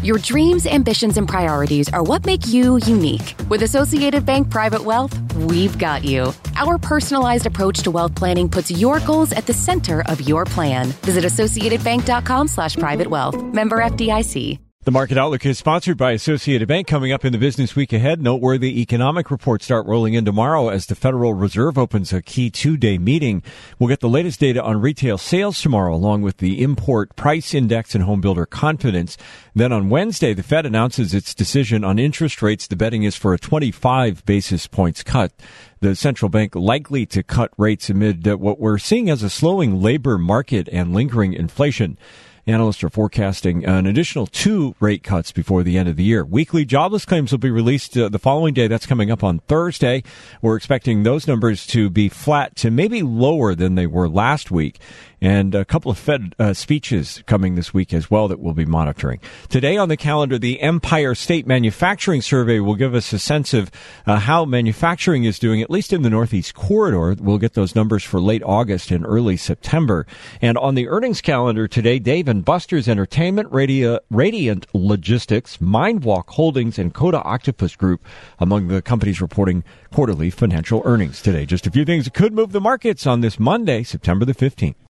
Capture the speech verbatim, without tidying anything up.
Your dreams, ambitions, and priorities are what make you unique. With Associated Bank Private Wealth, we've got you. Our personalized approach to wealth planning puts your goals at the center of your plan. Visit associatedbank.com slash private wealth. Member F D I C. The Market Outlook is sponsored by Associated Bank. Coming up in the business week ahead, noteworthy economic reports start rolling in tomorrow as the Federal Reserve opens a key two-day meeting. We'll get the latest data on retail sales tomorrow, along with the import price index and home builder confidence. Then on Wednesday, the Fed announces its decision on interest rates. The betting is for a twenty-five basis points cut. The central bank likely to cut rates amid what we're seeing as a slowing labor market and lingering inflation. Analysts are forecasting an additional two rate cuts before the end of the year. Weekly jobless claims will be released uh, the following day. That's coming up on Thursday. We're expecting those numbers to be flat to maybe lower than they were last week. And a couple of Fed uh, speeches coming this week as well that we'll be monitoring. Today on the calendar, the Empire State Manufacturing Survey will give us a sense of uh, how manufacturing is doing, at least in the Northeast Corridor. We'll get those numbers for late August and early September. And on the earnings calendar today, Dave and Buster's Entertainment, Radi- Radiant Logistics, Mindwalk Holdings, and Coda Octopus Group among the companies reporting quarterly financial earnings today. Just a few things that could move the markets on this Monday, September the fifteenth.